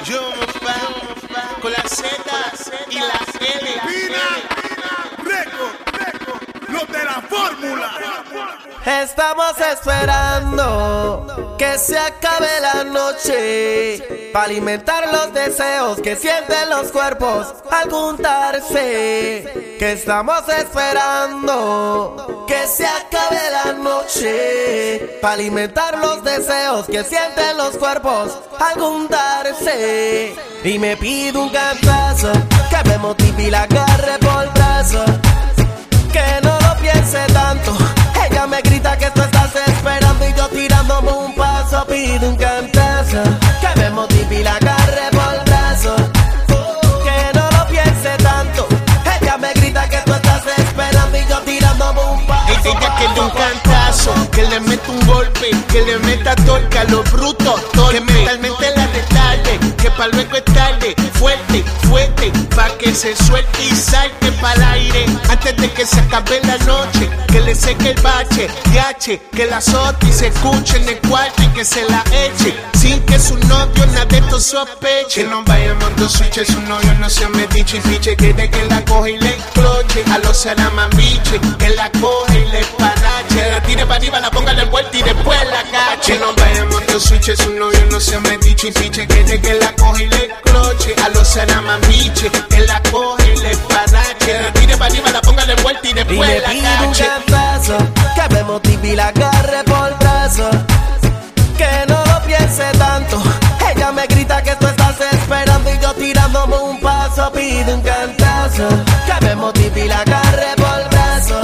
Yo con la Z y la L. Los de la fórmula. Estamos esperando que se acabe la noche para alimentar los deseos que sienten los cuerpos al juntarse. Que estamos esperando que se acabe la noche para alimentar los deseos que sienten los cuerpos al juntarse. Y me pido un cantazo que me motive y la agarre por el brazo. Que no lo piense tanto. Ella me grita que tú estás esperando y yo tirándome un paso. Pido un cantazo que me motive y la agarre por el brazo. Que no lo piense tanto. Ella me grita que tú estás esperando y yo tirándome un paso. Ella quiere un cantazo, que le meta un golpe, que le meta torca a los brutos, que mentalmente la retalle, que pa' luego es tarde, fuerte, fuerte, pa' que se suelte y salte pa'l aire, antes de que se acabe la noche, que le seque el bache, yache, que la azote y se escuche en el cuarto y que se la eche, sin que su novio nada de esto sospeche. Que no vayamos dos switches, su novio no se metiche y piche, que de que la coge y le cloche, a los saramambiche, que la coge y le panache, la tire para arriba, la ponga en el vuelta y después la cache. Que no vayamos dos switches, su novio no se metiche y piche, que de que la coge y le cloche, a los saramambiche, que la coge y le panache, la tire para arriba, la ponga en el vuelta y después la cache. Y me pido un cantazo que me motive y la agarre por el brazo. Que no lo piense tanto. Ella me grita que tú estás esperando y yo tirándome un paso. Pido un cantazo que me motive y la agarre por el brazo.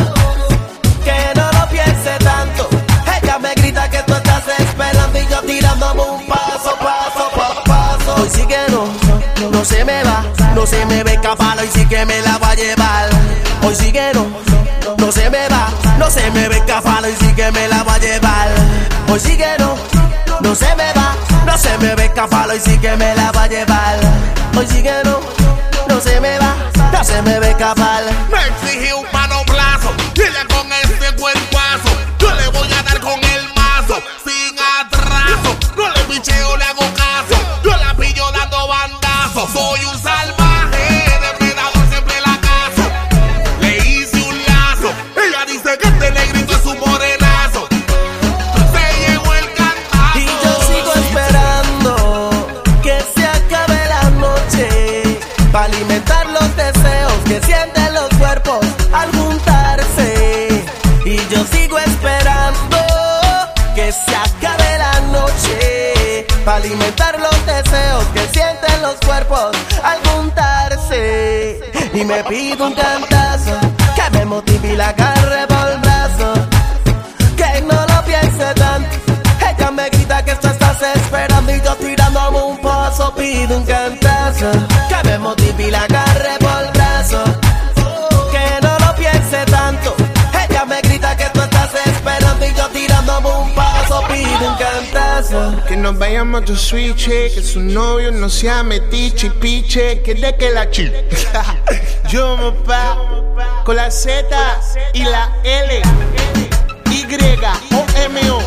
Que no lo piense tanto. Ella me grita que tú estás esperando y yo tirándome un paso, paso, paso, paso. Hoy sí que no se me va, no se me ve escapar, hoy sí que me la va a llevar. Hoy sí que no se me va, no se me ve escapar, hoy sí que me la va a llevar. Hoy sí que no se me va, no se me ve escapar, hoy sí que me la va a llevar. Hoy sí que no se me va, no se me ve escapar. Me exige un manoblazo, y ella con ese cuerpazo, yo le voy a dar con el mazo, sin atraso. No le picheo, le hago caso, yo la pillo dando bandazos. Soy un salvaje, depredador, siempre la caso. Le hice un lazo, ella dice que este negrito es un morenazo. Se llevó el cantazo. Y yo sigo esperando que se acabe la noche para alimentar los deseos que sienten los cuerpos al juntarse. Y yo sigo esperando que se acabe la noche para alimentar los deseos que sienten los cuerpos al juntarse. Y me pido un cantazo que me motive y la agarre por el brazo. Que no lo piense tanto. Ella me grita que tú estás esperando y yo tirándome un paso. Pido un cantazo que me motive y la agarre por el brazo. Que no lo piense tanto. Ella me grita que tú estás esperando y yo tirándome un paso. Pido un cantazo. Que nos vayamos a switch, que su novio no sea metiche y piche, que de que la chi. Yo con la Z y la L. Y-O-M-O